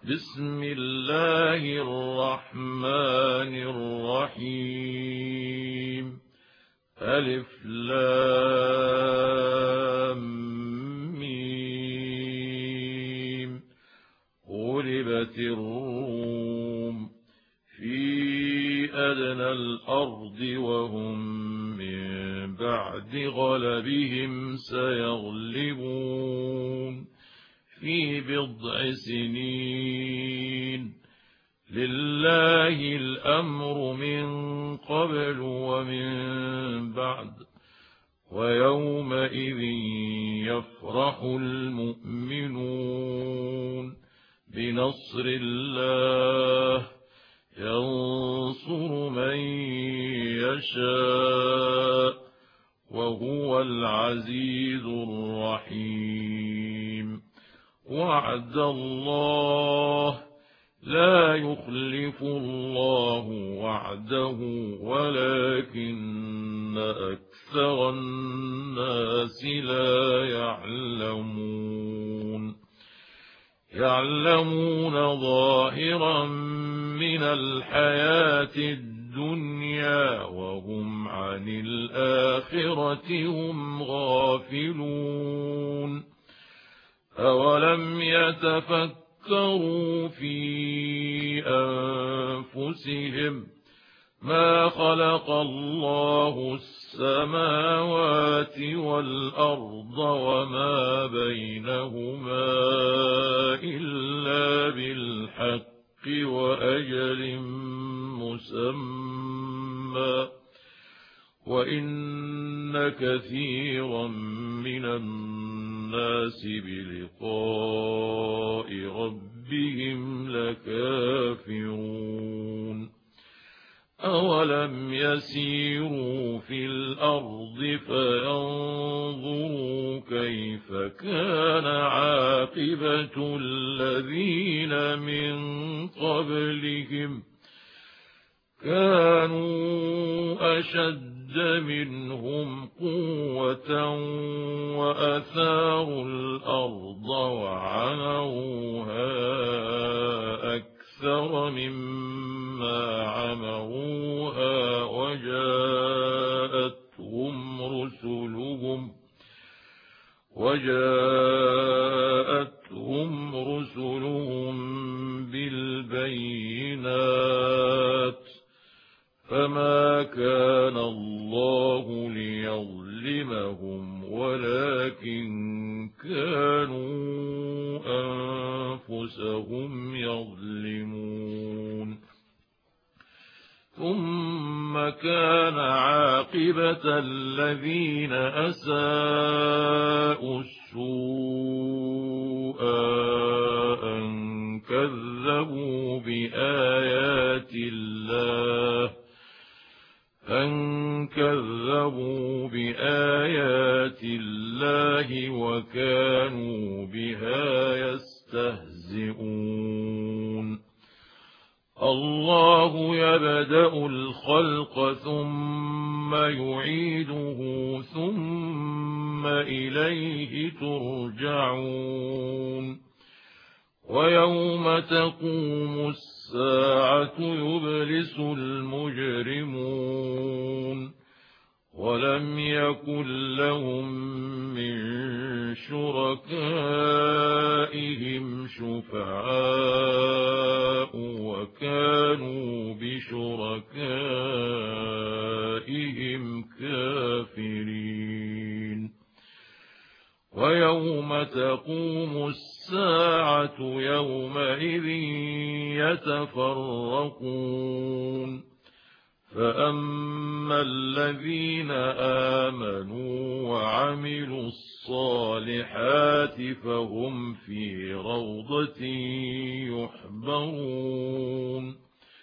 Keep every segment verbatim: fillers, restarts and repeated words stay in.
بسم الله الرحمن الرحيم. ألف لام ميم. غلبت الروم في أدنى الأرض وهم من بعد غلبهم سيغلبون في بضع سنين. لله الأمر من قبل ومن بعد، ويومئذ يفرح المؤمنون بنصر الله ينصر من يشاء وهو العزيز الرحيم. وعد الله لا يخلف الله وعده ولكن أكثر الناس لا يعلمون. يعلمون ظاهرا من الحياة الدنيا وهم عن الآخرة هم غافلون. أولم يتفكروا في أنفسهم ما خلق الله السماوات والأرض وما بينهما إلا بالحق وأجل مسمى، وإن كثيرا من الناس بلقاء ربهم لكافرون. أولم يسيروا في الأرض فينظروا كيف كان عاقبة الذين من قبلهم كانوا أشد منهم قوة وأثاروا الأرض وعمروها أكثر مما عمروها وجاءتهم رسلهم وجاءتهم رسلهم بالبينات فما كان الله ليظلمهم ولكن كانوا أنفسهم يظلمون. ثم كان عاقبة الذين أساءوا السوء أن كذبوا بآيات الله أن كذبوا بآيات الله وكانوا بها يستهزئون. الله يبدأ الخلق ثم يعيده ثم إليه ترجعون. ويوم تقوم الساعة يبلس المجرمون ولم يكن لهم من شركائهم شفعاء وكانوا بشركائهم كافرين. ويوم تقوم الساعة يومئذ يتفرقون. فأما الذين آمنوا وعملوا الصالحات فهم في روضة يحبرون.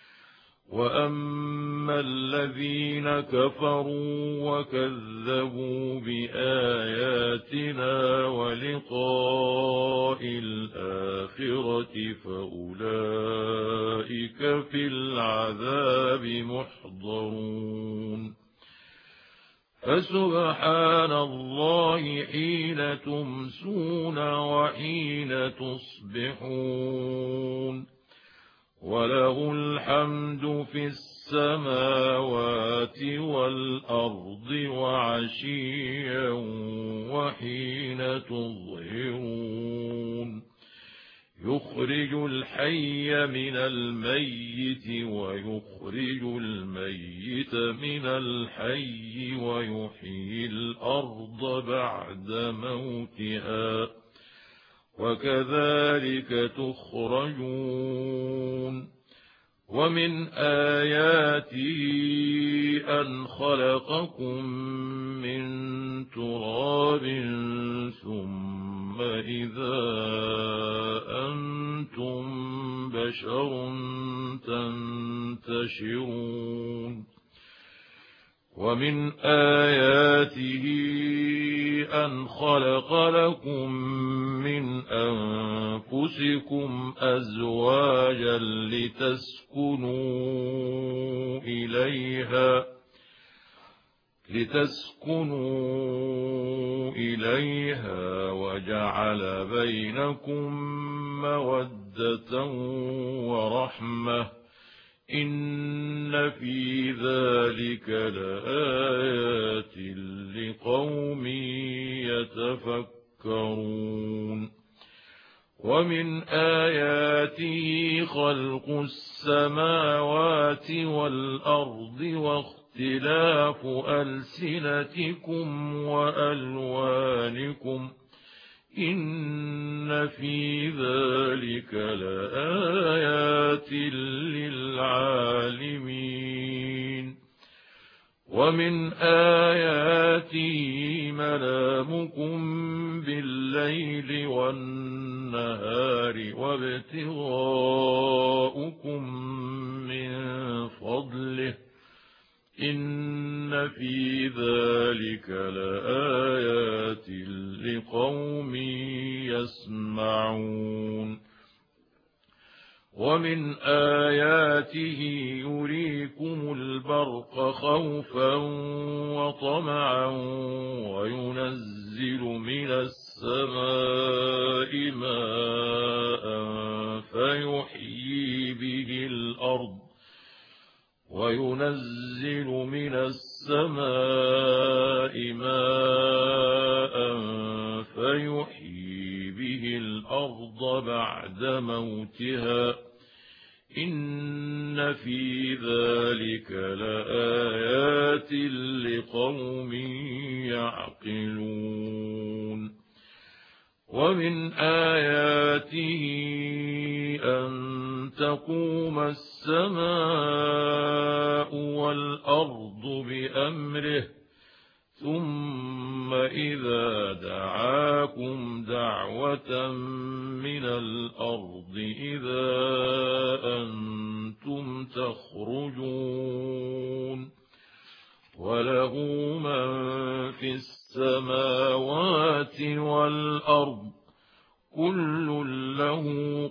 وأما الذين كفروا وكذبوا بآياتنا ولقاء الآخرة فأولئك في العذاب محضرون. فسبحان الله حين تمسون وحين تصبحون وله الحمد في السماوات والأرض وعشيا وحين تظهرون يخرج الحي من الميت ويخرج الميت من الحي ويحيي الأرض بعد موتها وكذلك تخرجون ومن آياته أن خلقكم من تراب ثم إذا أنتم بشر تنتشرون ومن آياته أن خلق لكم من أنفسكم أزواجا لتسكنوا إليها لتسكنوا إليها وجعل بينكم مودة ورحمة إن في ذلك لآيات لقوم يتفكرون ومن آياته خلق السماوات والأرض واختلاف ألسنتكم وألوانكم إن في ذلك لآيات للعالمين ومن آياته منامكم بالليل والنهار وابتغاؤكم من فضله إن في ذلك لآيات لقوم يسمعون ومن آياته يريكم البرق خوفا وطمعا وينزل من السماء ماء فيحيي به الأرض وينزل من السماء ماء فيحيي به الأرض بعد موتها إن في ذلك لآيات لقوم يعقلون ومن آياته أن تقوم السماء والأرض بأمره ثم إذا دعاكم دعوة من الأرض إذا أنتم تخرجون وله من في السماوات والأرض كل له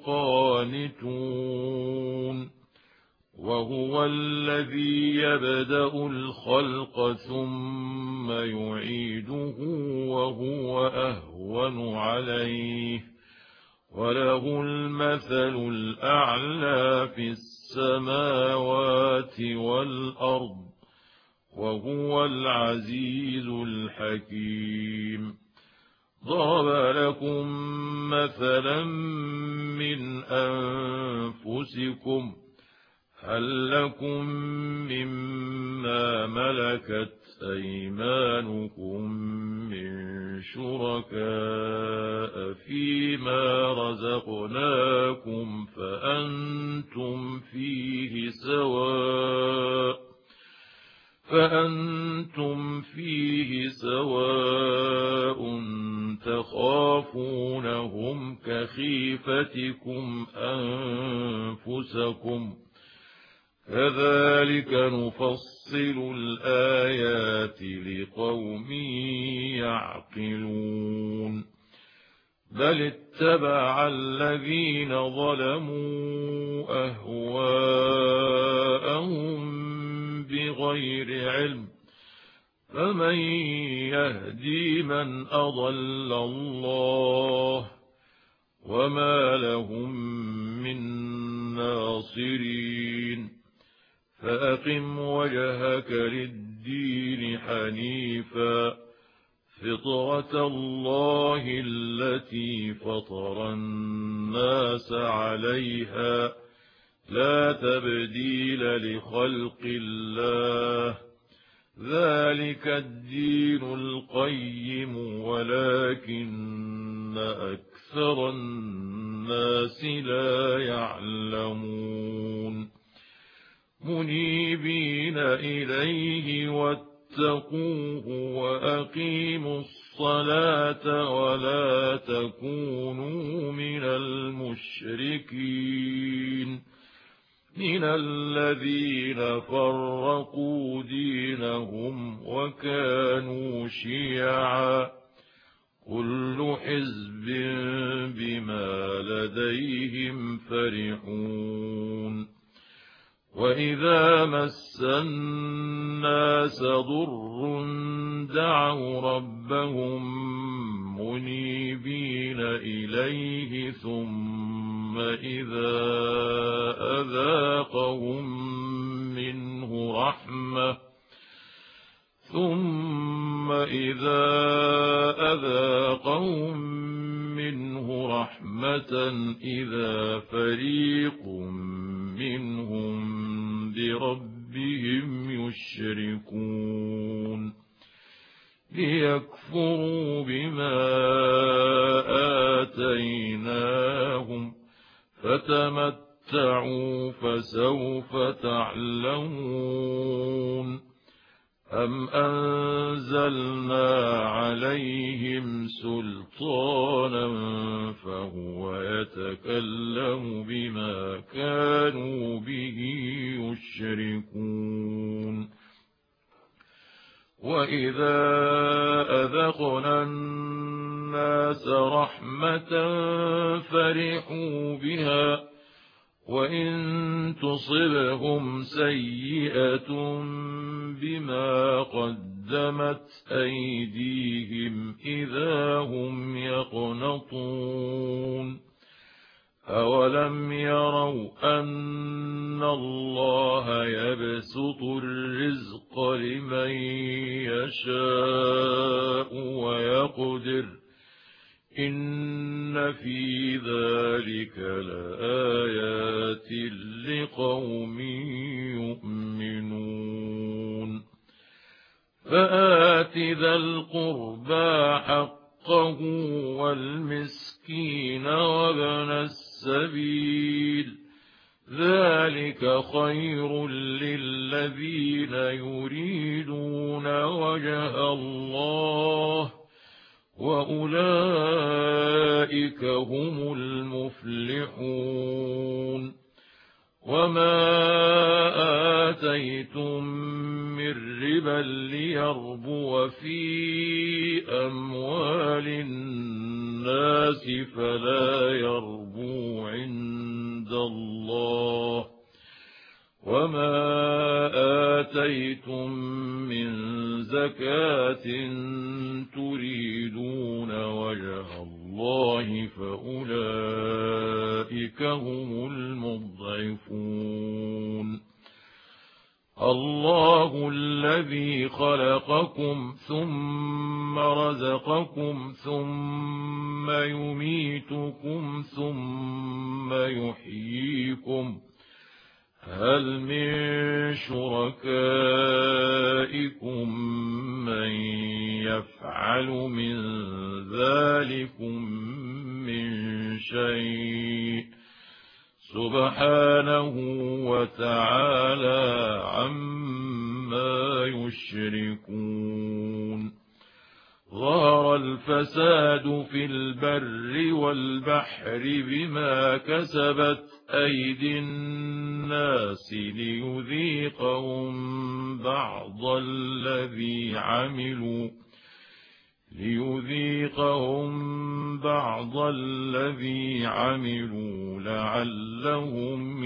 قانتون وهو الذي يبدأ الخلق ثم يعيده وهو أهون عليه وله المثل الأعلى في السماوات والأرض وهو العزيز الحكيم ضرب لكم مثلا من أنفسكم هل لكم مما ملكت أيمانكم من شركاء فيما رزقناكم فأنتم فيه سواء فأنتم فيه سواء تخافونهم كخيفتكم أنفسكم كذلك نفصل الآيات لقوم يعقلون بل اتبع الذين ظلموا أهواءهم بغير علم فمن يهدي من أضل الله وما لهم من الناصرين فأقم وجهك للدين حنيفا فطرة الله التي فطر الناس عليها لا تبديل لخلق الله ذلك الدين القيم ولكن أكثر الناس لا يعلمون منيبين إليه واتقوه وأقيموا الصلاة ولا تكونوا من المشركين من الذين فرقوا دينهم وكانوا شيعا كل حزب بما لديهم فرحون وإذا مس الناس ضر دعوا ربهم منيبين إليه ثم إذا أذاقهم منه رحمة ثم إذا أذاقهم منه رحمة إذا فريق منهم بربهم يشركون ليكفروا بما آتيناهم فتمتعوا فسوف تعلمون أم أنزلنا عليهم سلطانا فهو يتكلم بما كانوا به يشركون وإذا أذقنا الناس رحمة فرحوا بها وإن تصبهم سيئة بما قدمت أيديهم إذا هم يقنطون أولم يروا أن الله يبسط الرزق لمن يشاء ويقدر إن في ذلك لآيات لقوم يؤمنون فآت ذا القربى حقه والمسكين وابن السبيل ذلك خير للذين يريدون وجه الله وأولئك هم المفلحون وما آتيتم من ربا ليربو في أموال الناس فلا يربو عند الله وما آتيتم من زكاة تريدون وجه الله فأولئك هم المضعفون الله الذي خلقكم ثم رزقكم ثم يميتكم ثم يحييكم هل من شركائكم من يفعل من ذلكم من شيء سبحانه وتعالى عما يشركون ظهر الفساد في البر والبحر بما كسبت أيدي الناس ليذيقهم بعض الذي عملوا ليذيقهم بعض الذي عملوا لعلهم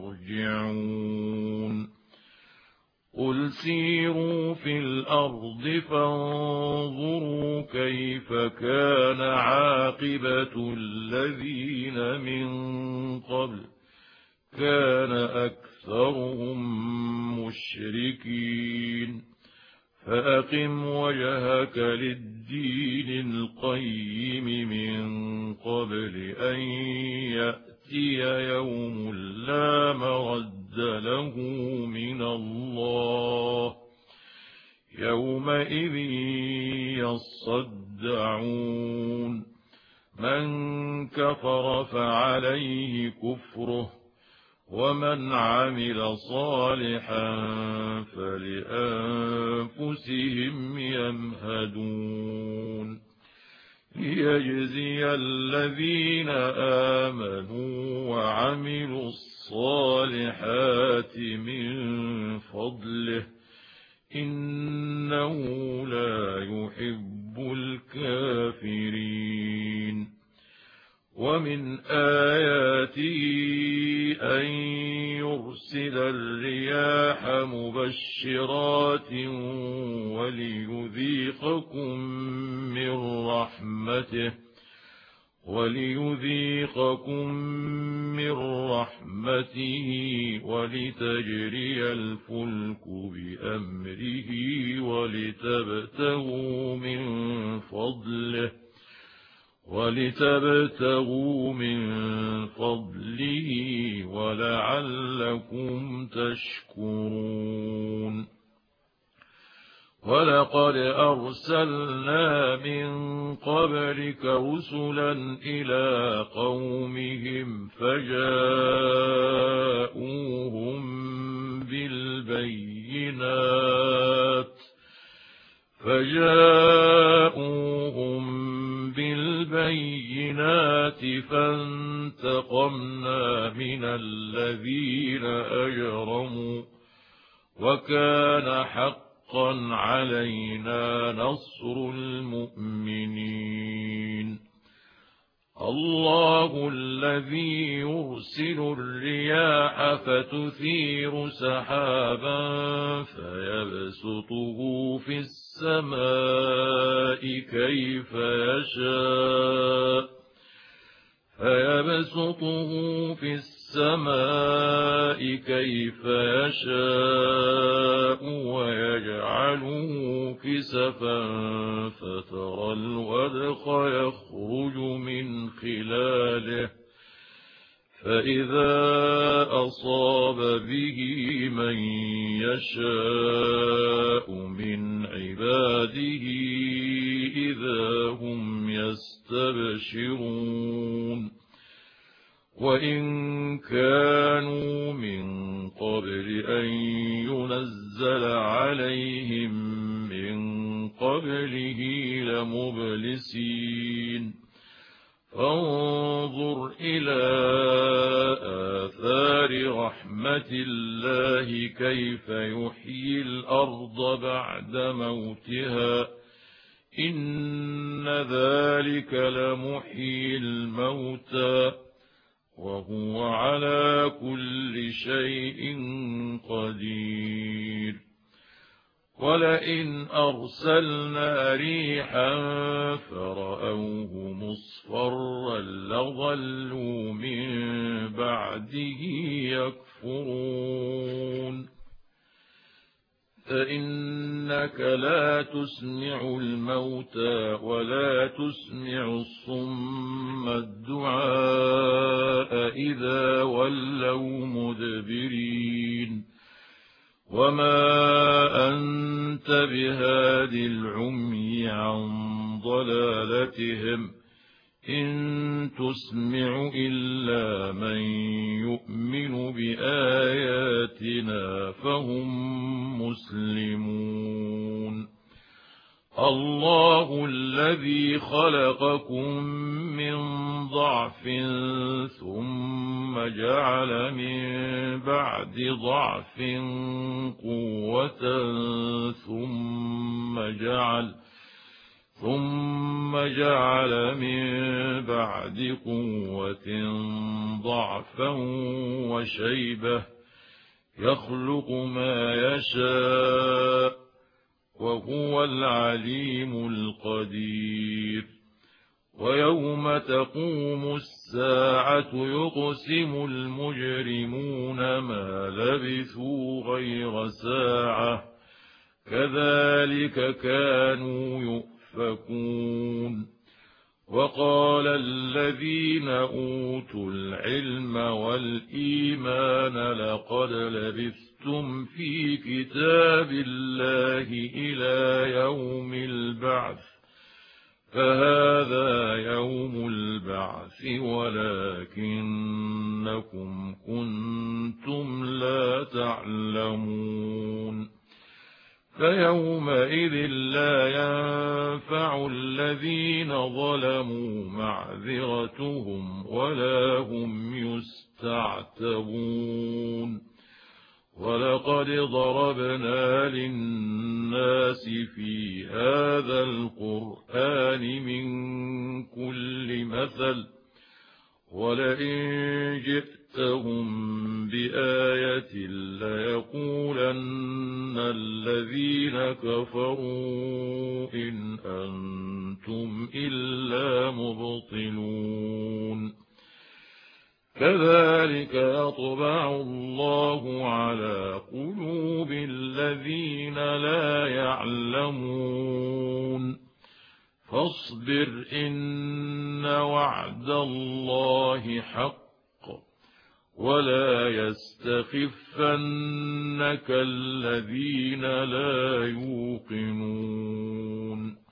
يرجعون قل سيروا في الأرض فانظروا كيف كان عاقبة الذين من قبل كان أكثرهم مشركين فأقم وجهك للدين القيم من قبل أن يأتي يوم لا مرد له من الله يومئذ يصدعون من كفر فعليه كفره ومن عمل صالحا فلأنفسهم يمهدون ليجزي الذين آمنوا وعملوا الصالحات من فضله إنه لا يحب الكافرين ومن آياته أن يرسل الرياح مبشرات وليذيقكم من رحمته وليذيقكم من رحمته ولتجري الفلك بأمره ولتبتغوا من فضله ولتبتغوا من فضله ولعلكم تشكرون ولقد أرسلنا من قبلك رسلا إلى قومهم فجاءوهم بالبينات فجاءوهم بالبينات فانتقمنا من الذين أجرموا وكان حقا علينا نصر المؤمنين الله الذي يرسل الرياح فتثير سحابا فيبسطه في السماء كيف يشاء فيبسطه في السماء كيف يشاء ويجعله كسفا فترى الودق يخرج من خلاله فإذا أصاب به من يشاء من عباده إذا هم يستبشرون وإن كانوا من قبل أن ينزل عليهم من قبله لمبلسين فانظر إلى آثار رحمة الله كيف يحيي الأرض بعد موتها إن ذلك لمحيي الموتى وهو على كل شيء قدير ولئن أرسلنا ريحا فرأوه مصفرا لظلوا من بعده يكفرون فإنك لا تسمع الموتى ولا تسمع الصم الدعاء إذا ولوا مدبرين وما أنت بهاد العمي عن ضلالتهم إن تسمع إلا من يؤمن بآياتنا فهم مسلمون الله الذي خلقكم من ضعف ثم جعل من بعد ضعف قوة ثم جعل ثم جعل من بعد قوة ضعفا وشيبة يخلق ما يشاء وهو العليم القدير ويوم تقوم الساعة يقسم المجرمون ما لبثوا غير ساعة كذلك كانوا يؤفكون. وقال الذين أوتوا العلم والإيمان لقد لبثتم في كتاب الله إلى يوم البعث فهذا يوم البعث ولكنكم كنتم لا تعلمون. فيومئذ لا ينفع الذين ظلموا معذرتهم ولا هم يستعتبون. ولقد ضربنا للناس في هذا القرآن من كل مثل ولئن جئتهم بآية ليقولن الذين كفروا إن أنتم إلا مبطلون. كذلك يطبع الله على قلوب الذين لا يعلمون. فاصبر إن وعد الله حق ولا يستخفنك الذين لا يوقنون.